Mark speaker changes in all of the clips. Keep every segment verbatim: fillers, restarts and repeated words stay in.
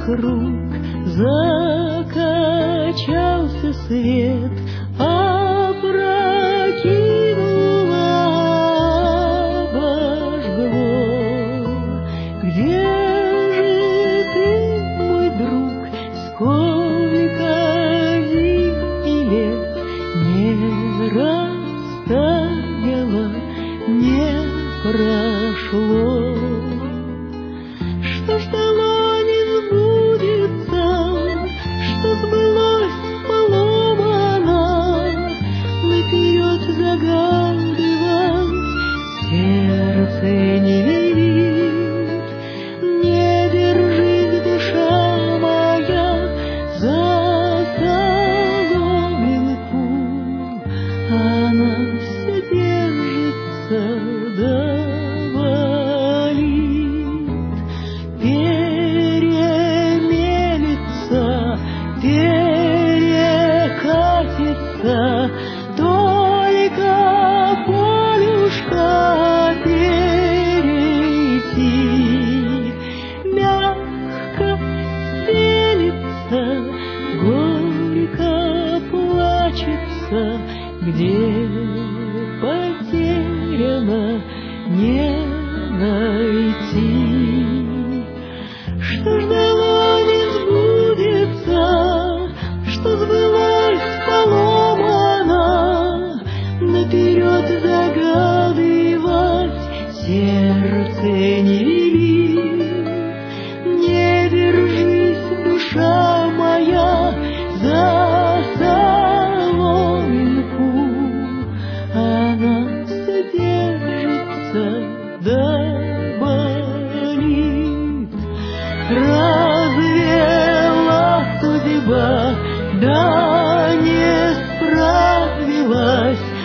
Speaker 1: вокруг, закачался свет, опрокинула обожгло. Где же ты, мой друг, сколько зим и лет не растаяло, не прошло? Что ждало, не сбудется, что сбылось, поломано, наперед загадывать сердце не велит. Не держись, душа моя, за соломинку, она все держится до болит. Перемелется, перекатится, только полюшка перейти. Мягко стелится, горько плачется, где потеряно не найти. Что ждало, не сбудется, что сбылось, поломано, наперед загадывать сердце не велит. Не держись, душа моя, за соломинку, она все держится до болит. Развела судьба, да не справилась,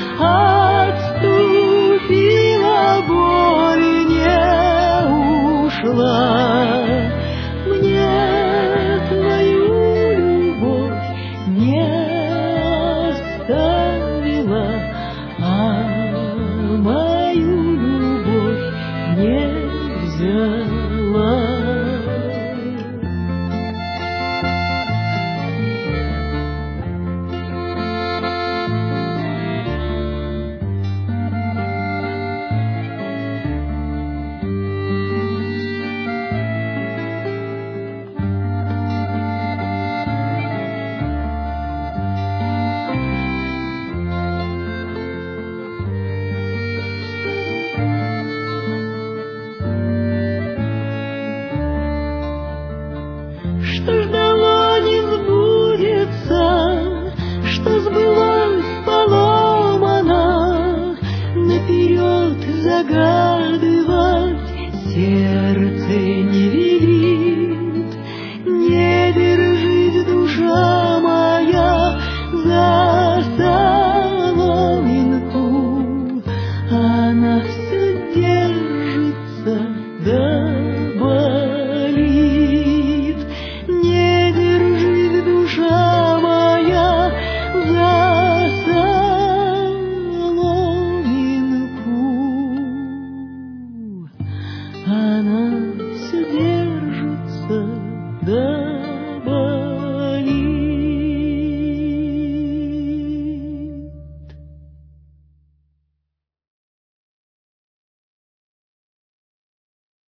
Speaker 1: отступила, боль не ушла. Мне твою любовь не оставила, а мою любовь не взяла. Что ждало, не сбудется, что сбылось, поломано, наперед загадывать сердце не велит. Не держись, душа моя, за соломинку, она все держится до болит. Не держись, душа моя, за соломинку, она все держится до